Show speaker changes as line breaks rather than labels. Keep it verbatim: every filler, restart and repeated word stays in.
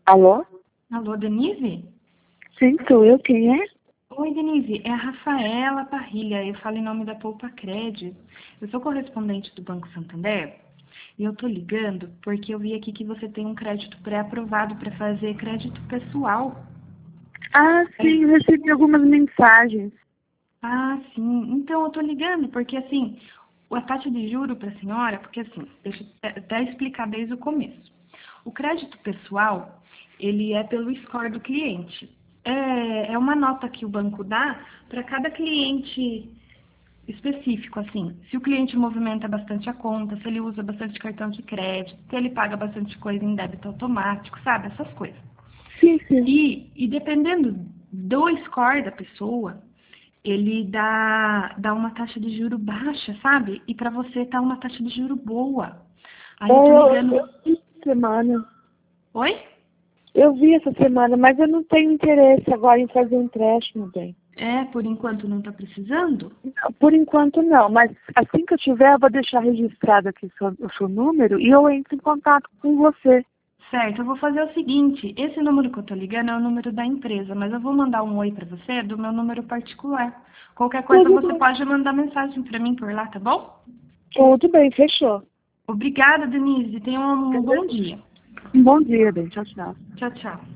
Alô?
Alô, Denise?
Sim, sou eu. Quem é?
Oi, Denise. É a Rafaela Parrilha. Eu falo em nome da Poupa Cred. Eu sou correspondente do Banco Santander e eu tô ligando porque eu vi aqui que você tem um crédito pré-aprovado para fazer crédito pessoal.
Ah, sim, eu recebi algumas mensagens.
Ah, sim. Então eu tô ligando porque assim, a taxa de juro para a senhora, porque assim, deixa eu até explicar desde o começo. O crédito pessoal, ele é pelo score do cliente. É, é uma nota que o banco dá para cada cliente específico, assim. Se o cliente movimenta bastante a conta, se ele usa bastante cartão de crédito, se ele paga bastante coisa em débito automático, sabe? Essas coisas.
Sim, sim.
E, e dependendo do score da pessoa, ele dá, dá uma taxa de juro baixa, sabe? E para você tá uma taxa de juro boa. Aí eu tô
Eu,
ligando.
eu vi essa semana.
Oi?
Eu vi essa semana, mas eu não tenho interesse agora em fazer um empréstimo, bem.
É, por enquanto não tá precisando?
Não, por enquanto não, mas assim que eu tiver, eu vou deixar registrado aqui o seu, o seu número e eu entro em contato com você.
Certo, eu vou fazer o seguinte, esse número que eu tô ligando é o número da empresa, mas eu vou mandar um oi pra você do meu número particular. Qualquer coisa
Tudo
você
bem.
pode mandar mensagem pra mim por lá, tá bom?
Tudo bem, fechou.
Obrigada, Denise. Tenha um bom dia.
Um bom dia, bem. Tchau, tchau.
Tchau, tchau.